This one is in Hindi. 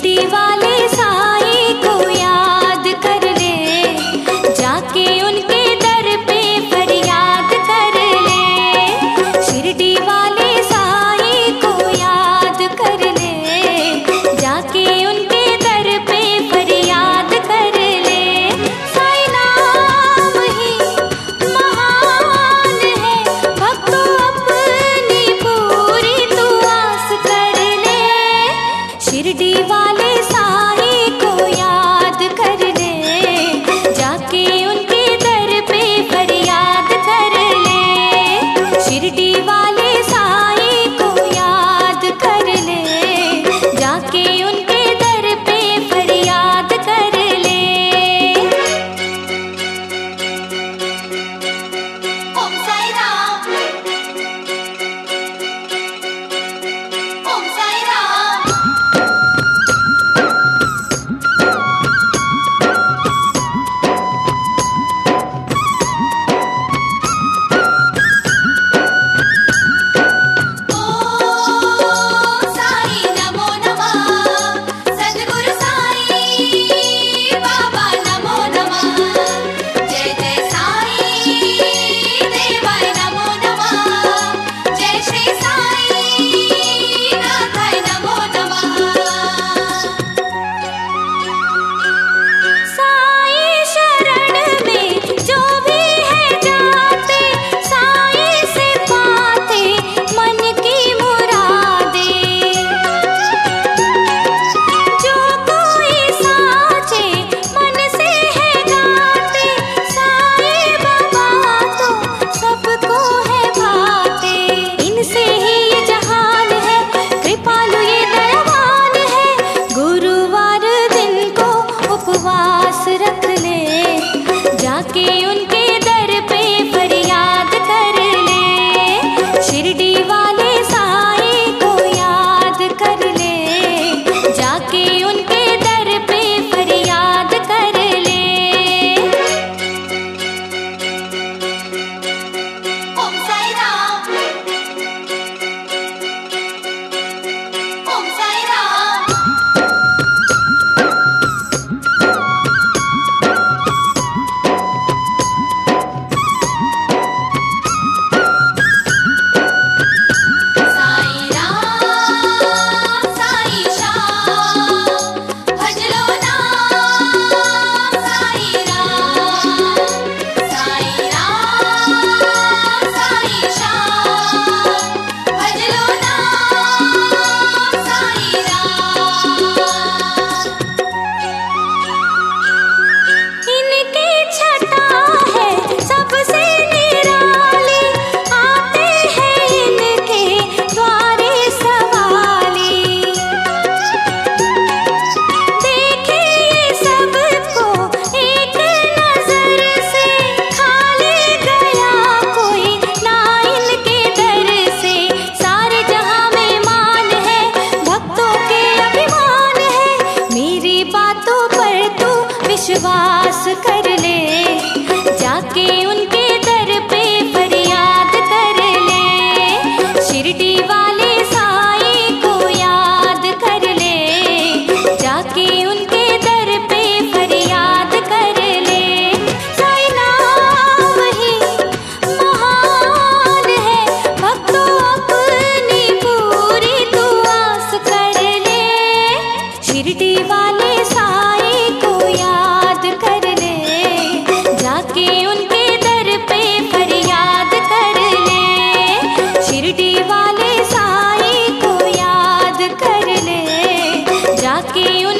शिरडी वाले साईं को याद कर ले, जाके उनके दर पे फरियाद कर ले। शिरडी वाले साईं को याद कर ले, जाके उनके दर पे फरियाद कर ले। साईं नाम ही महान है, भक्तों अपनी पूरी तू आस कर ले। शिरडी वाले साईं को याद कर ले, जाके उनके दर पे फरियाद कर ले। शिरडी वाले साईं को याद कर ले, जाके उनके दर पे फरियाद कर ले। ओम साईं राम, ओम साईं राम। ओम साईं नमो नमः, सद्गुरु साईं बाबा नमो नमः। जय जय साईं देवाय नमो नमः, जय श्री साईं नाथाय नमो नमः। साईं शरण में जो भी है जाते, साईं से पाते मन की मुरादे। जो कोई साचे मन से है गाते, साईं बाबा तो सबको है भाते। इनसे ही ये जहान है, कृपालु ये दयावान है। गुरुवार दिन को उपवास रख ले, जाके उनके दर पे फरियाद कर ले। शिरडी वाले साईं को याद कर ले, जाके उनके दर पे फरियाद कर ले। ओम साईं राम, ओम साईं राम। साईं राम साईं श्याम, भज लो नाम साईं राम। साईं राम साईं श्याम, भज लो नाम साईं राम। इनकी छटा है सबसे निराली, आते हैं इनके द्वारे सवाली। देखे ये सबको एक नजर से, खाली गया कोई ना इनके दर से। सारे जहां में मान है, भक्तों के अभिमान है। मेरी बातों पर तू विश्वास कर ले, जाके उनके दर पे फरियाद कर ले। शिरडी वाले साईं को याद कर ले, जाके उनके दर पे फरियाद कर ले। साईं नाम ही महान है, भक्तों अपनी पूरी तू आस कर ले। शिरडी वाले साईं को याद कर ले, जाके उनके दर पे फरियाद कर ले। शिरडी वाले साईं को याद कर ले, जाके